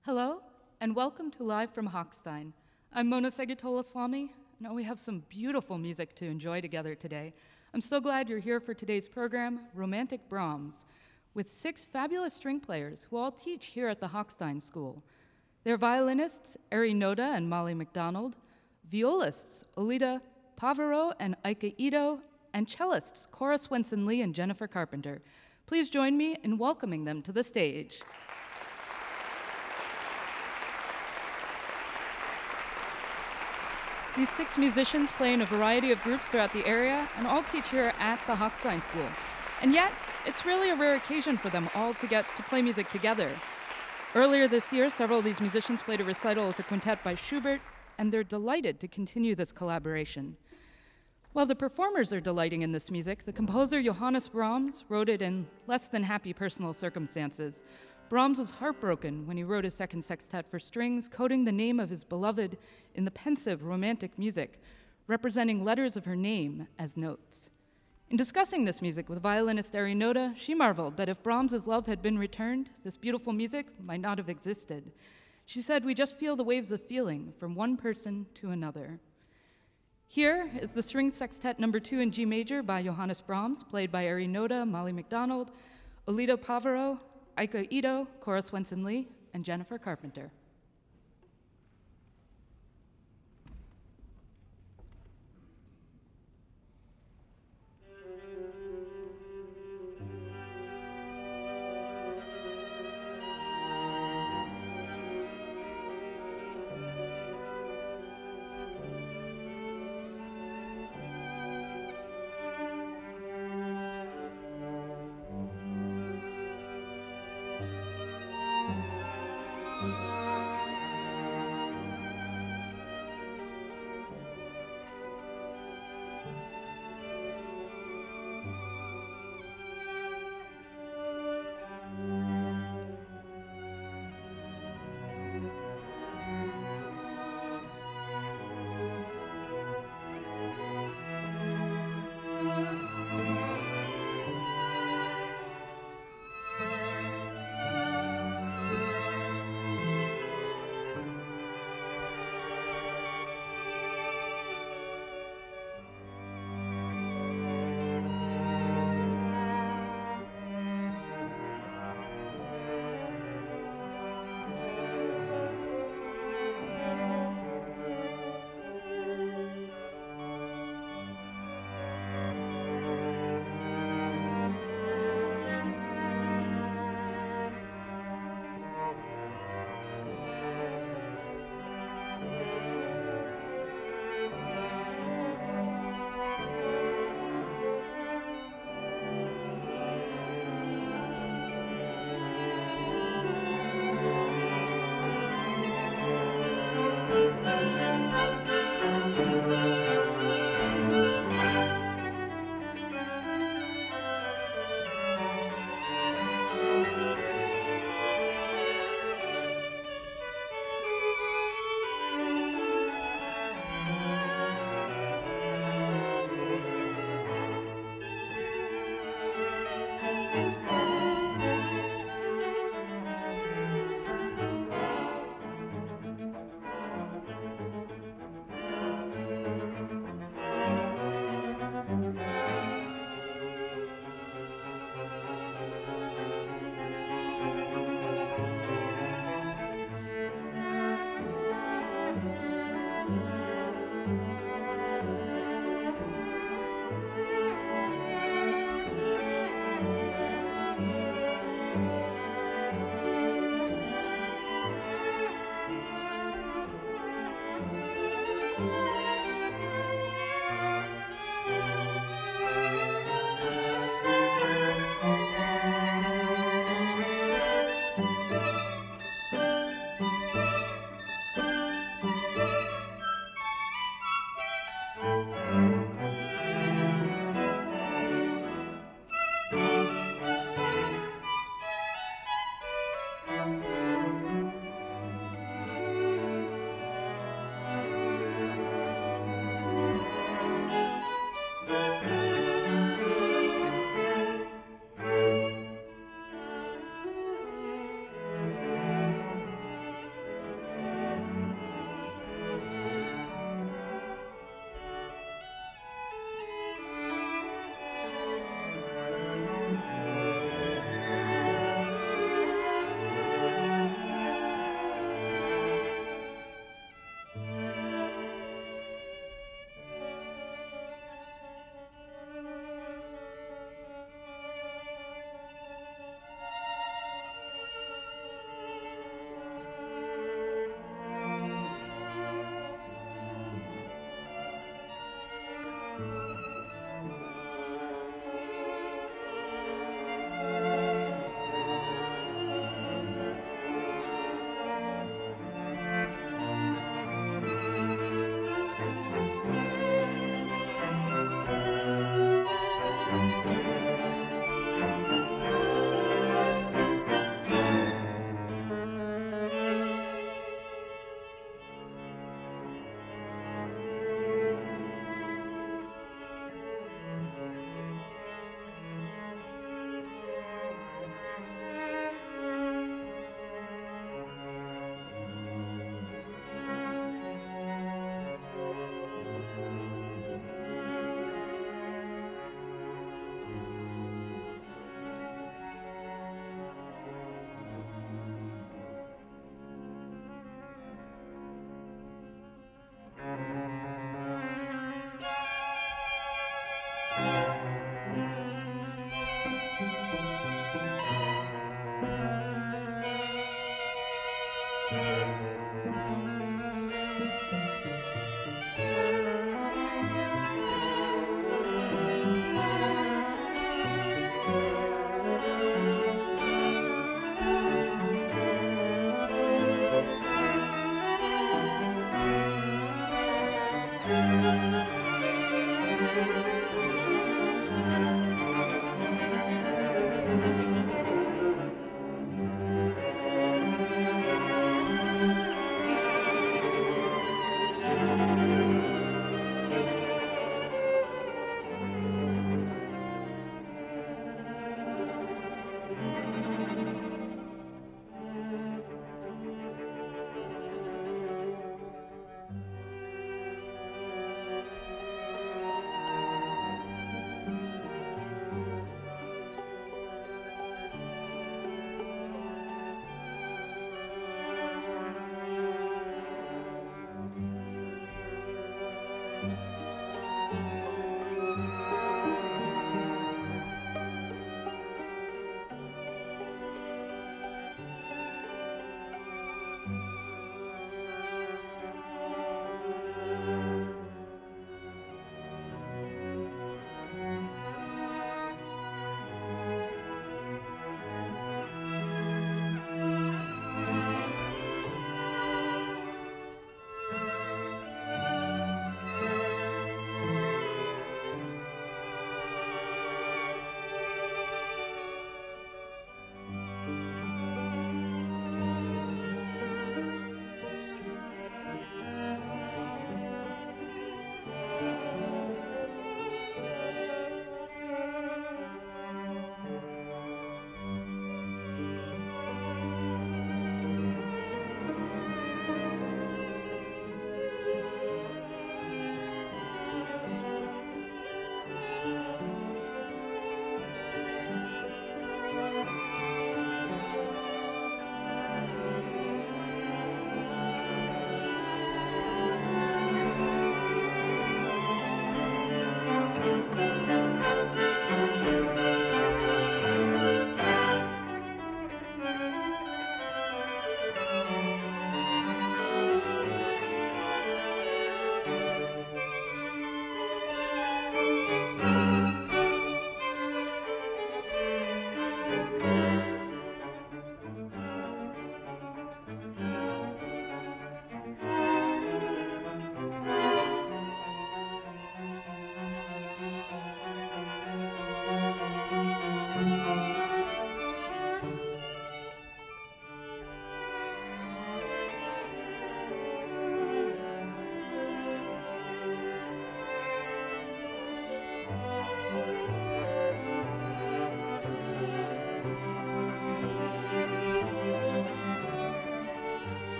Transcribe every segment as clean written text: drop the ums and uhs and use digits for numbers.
Hello, and welcome to Live from Hochstein. I'm Mona Segitola-Slami, and we have some beautiful music to enjoy together today. I'm so glad you're here for today's program, Romantic Brahms, with 6 fabulous string players who all teach here at the Hochstein School. They're violinists Eri Noda and Molly McDonald, violists Olita Pavaro and Aika Ito, and cellists Cora Swenson-Lee and Jennifer Carpenter. Please join me in welcoming them to the stage. These 6 musicians play in a variety of groups throughout the area and all teach here at the Hochstein School. And yet, it's really a rare occasion for them all to get to play music together. Earlier this year, several of these musicians played a recital with a quintet by Schubert, and they're delighted to continue this collaboration. While the performers are delighting in this music, the composer Johannes Brahms wrote it in less than happy personal circumstances. Brahms was heartbroken when he wrote his second sextet for strings, coding the name of his beloved in the pensive, romantic music, representing letters of her name as notes. In discussing this music with violinist Eri Noda, she marveled that if Brahms's love had been returned, this beautiful music might not have existed. She said, "We just feel the waves of feeling from one person to another." Here is the String Sextet No. 2 in G major by Johannes Brahms, played by Eri Noda, Molly McDonald, Olita Pavaro, Aika Ito, Cora Swenson-Lee, and Jennifer Carpenter. Thank you.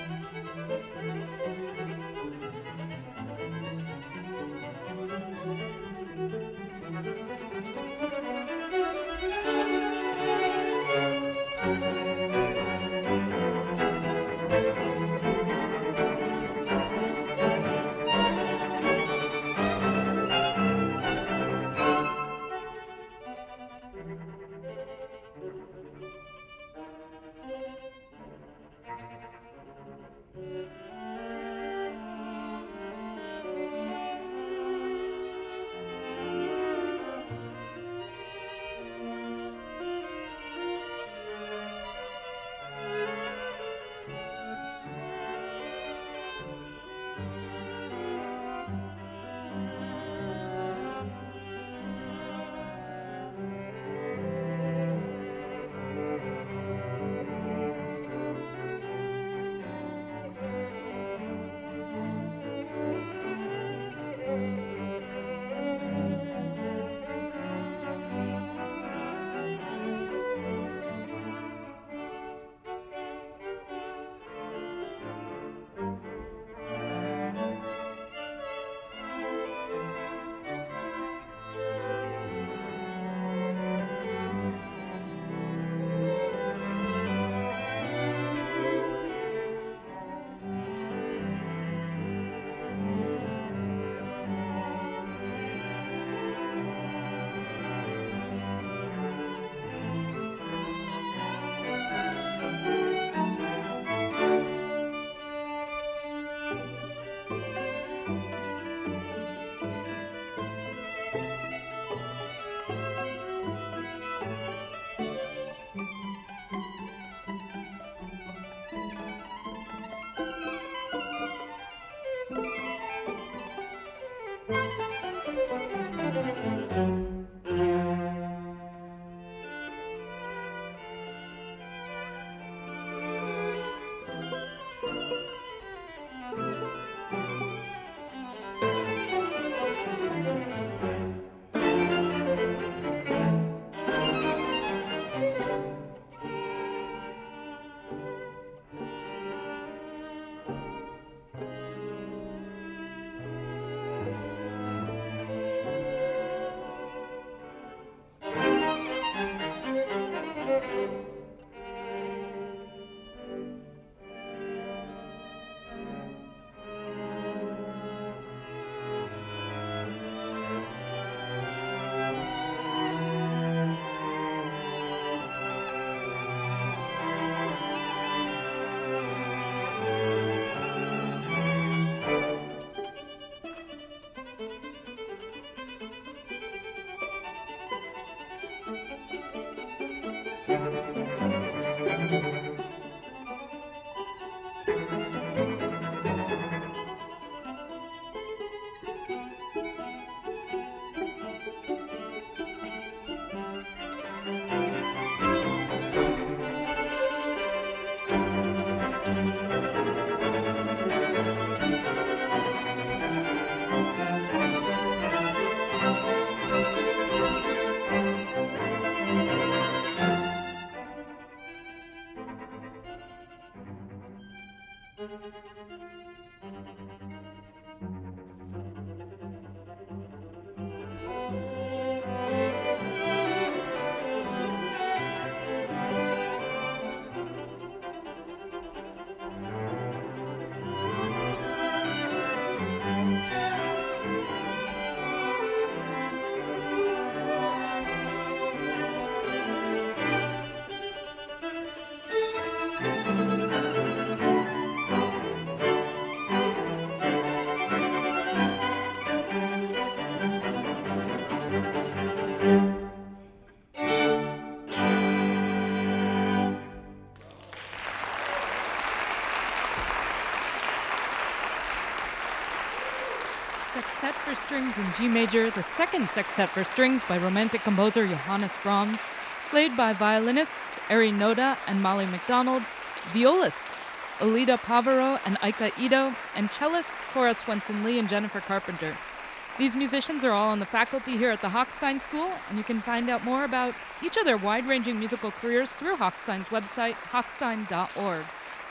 Sextet for Strings in G Major, the second sextet for strings by Romantic composer Johannes Brahms, played by violinists Eri Noda and Molly McDonald, violists Alida Pavaro and Aika Ito, and cellists Cora Swenson-Lee and Jennifer Carpenter. These musicians are all on the faculty here at the Hochstein School, and you can find out more about each of their wide-ranging musical careers through Hochstein's website, hochstein.org.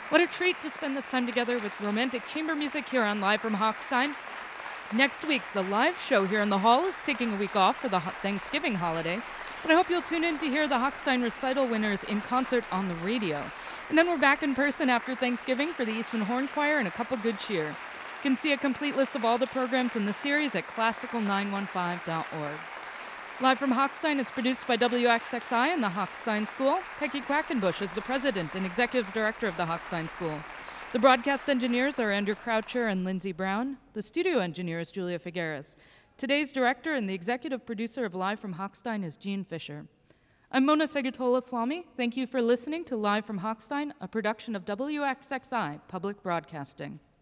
What a treat to spend this time together with romantic chamber music here on Live from Hochstein. Next week, the live show here in the hall is taking a week off for the Thanksgiving holiday, but I hope you'll tune in to hear the Hochstein recital winners in concert on the radio. And then we're back in person after Thanksgiving for the Eastman Horn Choir and a cup of good cheer. You can see a complete list of all the programs in the series at classical915.org. Live from Hochstein, it's produced by WXXI and the Hochstein School. Peggy Quackenbush is the president and executive director of the Hochstein School. The broadcast engineers are Andrew Croucher and Lindsay Brown. The studio engineer is Julia Figueres. Today's director and the executive producer of Live from Hochstein is Jean Fisher. I'm Mona Segatola-Slami. Thank you for listening to Live from Hochstein, a production of WXXI Public Broadcasting.